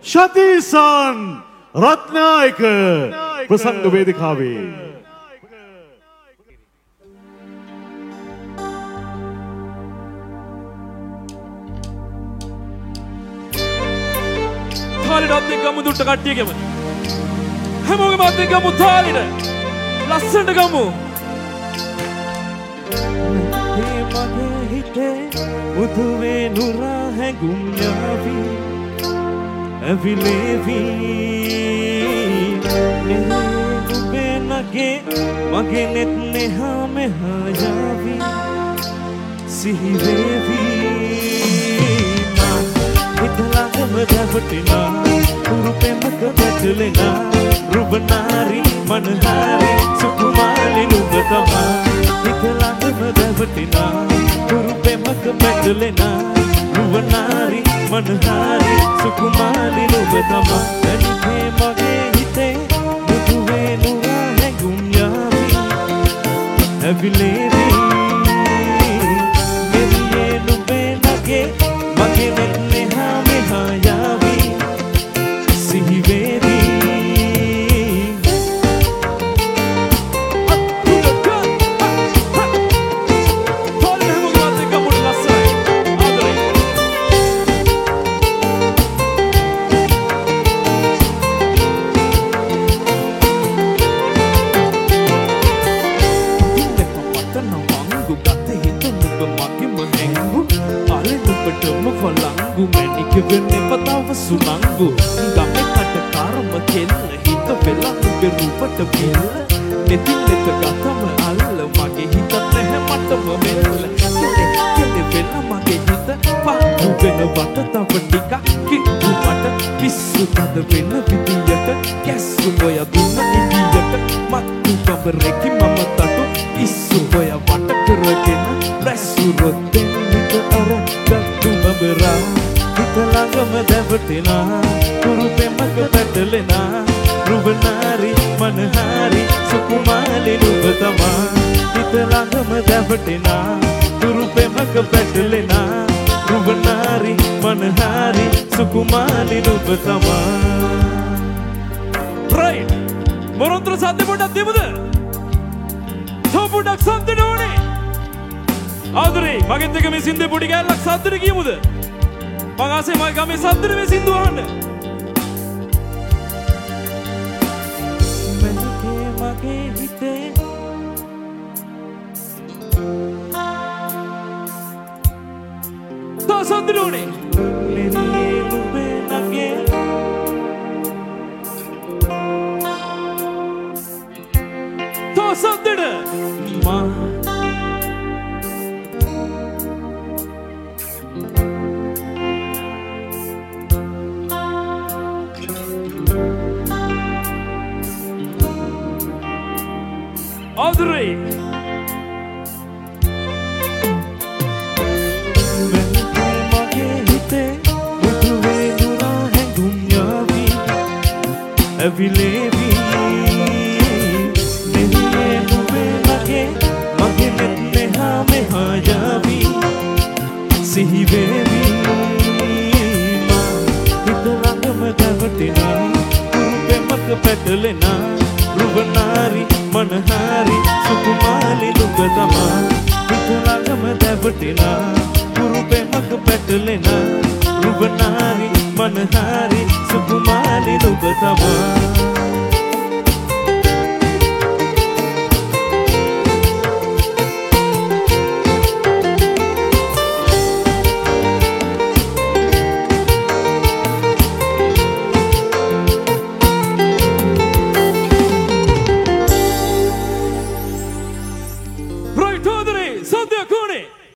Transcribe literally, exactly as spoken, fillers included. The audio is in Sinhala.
ශතීසන් රත්නායක ප්‍රසංග වේදිකාවේ තාලෙට අත් එක්ක ගමු දුට්ට කට්ටිය ගමු හැමෝගෙම අත් එක්ක ගමු තාලෙට ලස්සනට ගමු මේ මගේ හිතේ මුදුවේ නුරා හැඟුම් යාවි ඇවිලේවි නෙහේ නගේ මගේ නෙත් නෙහා මෙහා යාවි සිහි වේවි හිතලඟම දැවටෙනා කුරුපෙමක වැටලෙනා රුබනාරි මනහාරි සුකුමාලි නුඹ තමා හිතලඟම දැවටෙනා කුරුපෙමක වැටලෙනා රුබනාරි මනහාරි සුකුමාලි නුඹ තමා එනිකේ මගේ හිතේ මුදුවේ නුරා හැඟුම් යාවි ඇවිලේවි නෙරියේ නුඹේ නගේ මගේ නෙත් නෙහා මෙහා යාවි සිහි වේවි Kevene patawa sunanggu Game kata karma kella Hita vela nube rupata billa Neti neta gatama alla Mage hita nehe matama mella Kele kele vela mage hita Pahu vena vata tava tika Kittu mata pissu tada vena vidiyata Kessu boya dunna idiyata Mattu kabareki mama tatu Issu boya vata karagena Ressu rotten hita ara Gattu mabara හිතලඟම දැවටෙනා කුරුපෙමක පැටලෙනා රුවනාරි මනහාරි සුකුමාලි නුඹ තමා හිතලඟම දැවටෙනා කුරුපෙමක පැටලෙනා රුවනාරි මනහාරි සුකුමාලි නුඹ තමා රයිට් මොරොන්තර සද්ද පොඩ්ඩක් දෙමුද තව පොඩ්ඩක් සද්දට ඕනේ ආදරේ මගෙත් එක මේ සින්දේ පොඩි කෑල්ලක් සද්දට කියමුද මං ආසේ මගේ ගමේ සද්දට මේ සින්දු අහන්න මැනිකේ මගේ හිතේ තව සද්දට ඕනේ නෙරියේ නුඹේ නගේ තව සද්දට මා Audrey මගේ හිතේ මුදුවේ නුරා හැඟුම් යාවි ඇවිලේවි නෙහියේ නුඹේ මගේ මගේ නෙත් නෙහා මෙහා යාවි සිහි වේවි මා හිතලඟම දැවටෙනා කුරුපෙමක පැටලෙනා රුවනාරි මනහාරි සුකුමාලි නුඹ තමා හිතලඟම දැවටෙනා කුරුපෙමක පැටලෙනා රුවනාරි මනහාරි සුකුමාලි නුඹ තමා